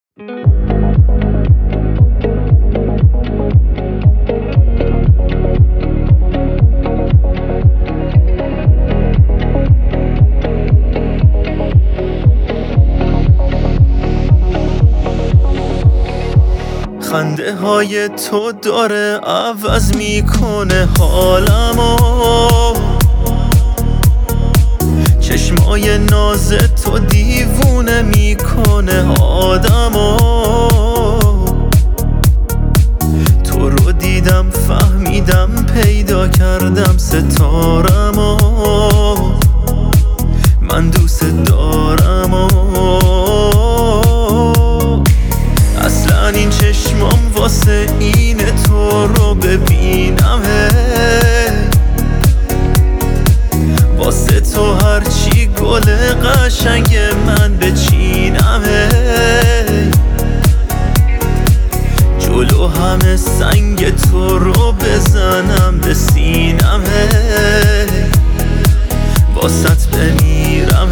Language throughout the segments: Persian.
خنده های تو داره عوض میکنه حالمو، چشمای ناز تو دیوونه میکنه آدمو. تو رو دیدم فهمیدم پیدا کردم ستارمو، من دوست دارمو. اصلا این چشمام واسه اینه تو رو ببینم، واسه تو هرچی گل قشنگ من بچینم، جلو همه سنگ تو رو بزنم به سینم، واسط بمیرم.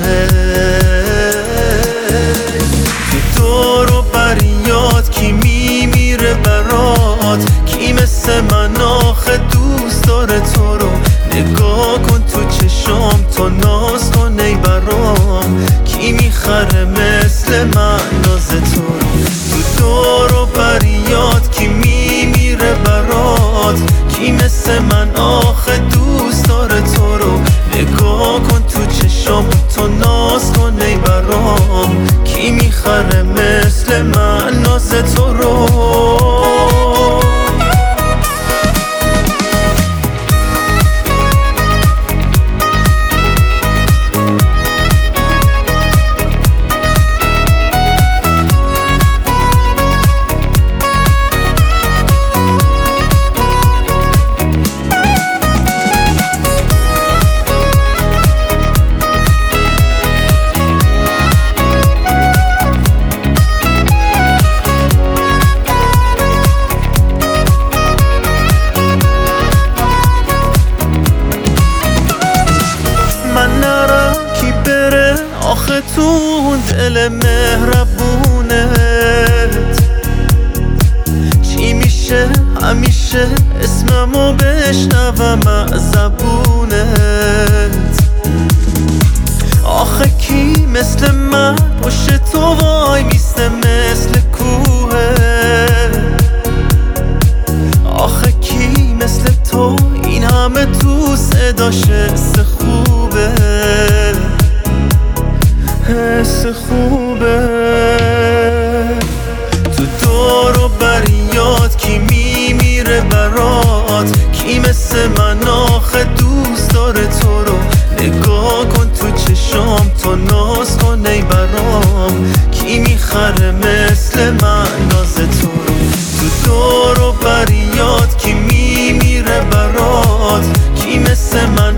تو دور و بریات کی میمیره برات، کی مثل من آخه دوست داره تو رو. نگاه کن تو چشام تو ناز کن ای برام، کی میخره مثل من ناز تو رو. تو دور و بریات کی میمیره برات، کی مثل من آخه دوست داره تو رو. نگاه کن تو چشام تو ناز کن ای برام، کی میخره مثل من ناز تو رو. آخه تو دل مهربونت چی میشه همیشه اسممو بشنوم از زبونت. آخه کی مثل من پشت تو وای میسته مثل کوه، آخه کی مثل تو این همه تو صداش حس خوبه، حس خوبه. تو دور و بریات کی میمیره برات، کی مثل من آخه دوست داره تو رو. نگاه کن تو چشام تو ناز کن ای برام، کی میخره مثل من ناز تو رو. تو دور و بریات کی میمیره برات، کی مثل من